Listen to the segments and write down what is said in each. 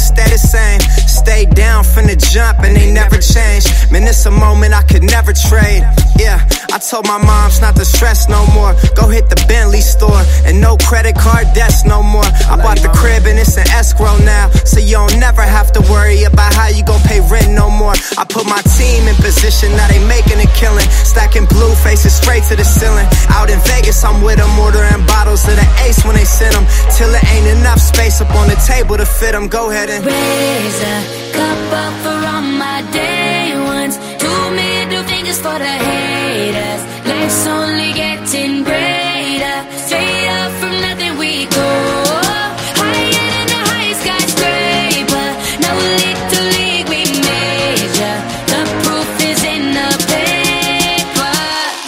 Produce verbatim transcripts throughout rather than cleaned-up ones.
stay the same. Stay down from the jump and they never change. Man, it's a moment I could never trade. Yeah, I told my moms not to stress no more. Go hit the Bentley store and no credit card debts no more. I bought the crib and it's an escrow now, so you don't never have to worry about how you gon' pay rent no more. I put my team in position, now they making a killing. Stacking blue faces straight to the ceiling. Out in Vegas, I'm with them, ordering bottles of the Ace when they send them, till it ain't enough space up on the table to fit them. Go ahead and raise a cup up for all my day ones. Two middle fingers for the haters. Life's only getting greater. Straight up from nothing we go. Higher than the highest skyscraper. No little league we major. The proof is in the paper.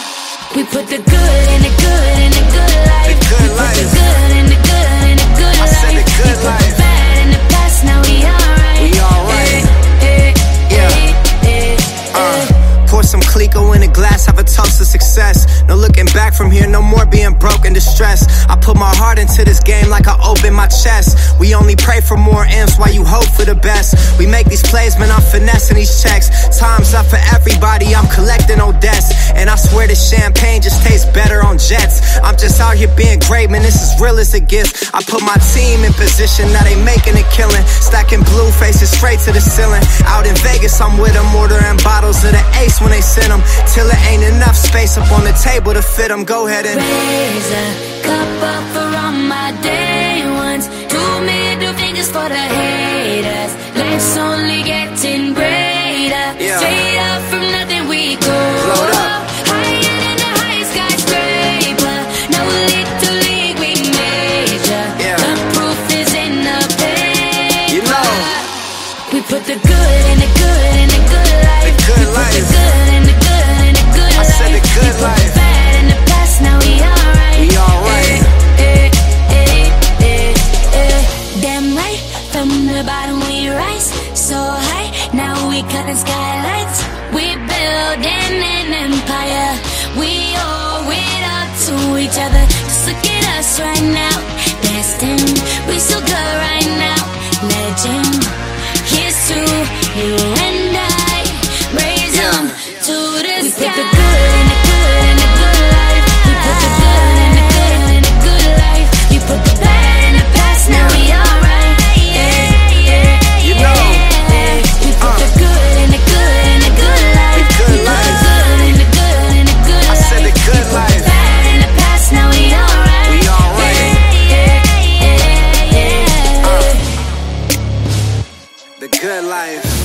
We put the good in the good in the good life. The good we life. put the good in the good in the good I life. said the good we life. Put the bad in the past, now we alright. We alright. Eh, eh, Yeah. eh, eh, eh. Uh, pour some Clico in a glass, have a toast to success. No looking back from here, no more being broke and distressed. I put my heart into this game like I open my chest. We only pray for more M's while you hope for the best. We make these plays, man, I'm finessing these checks. Time's up for everybody, I'm collecting no debts. And I swear this champagne just tastes better on jets. I'm just out here being great, man, this is real as it gets. I put my team in position, now they making a killing. Stacking blue faces straight to the ceiling. Out in Vegas, I'm with them, ordering bottles of the Ace when they send them, till it ain't enough space up on the table to fit them. Go ahead and raise a cup up for all my day ones. Two middle fingers for the haters. Life's only getting greater. Yeah. Straight up from nothing we go. Load up. Higher than the highest skyscraper. No little league we major. Yeah. The proof is in the paper. You know. We put the good in the good in the good life. The good we put life. the good in the good in the good I life. said the good we put life. the bad in the past, now we alright. We alright. Eh, eh, eh, eh, eh. Damn right, from the bottom we rise so high. Now we cutting skylights. We building an empire. We owe it up to each other. Just look at us right now. Destined, we so good right now. Legend, here's to you and I. Raise Yeah. them to the we sky. Put the good in the good in the good life. We put the good in the good in the good life. We put the bad in the past, now Yeah. we alright. Yeah, yeah, You know. yeah. We put Uh. the good in the good in the good life. The good we put life. the good in the good in the good I life. said the good we put life. the bad in the past, now we alright. We alright. Yeah, yeah, yeah, yeah. The good life.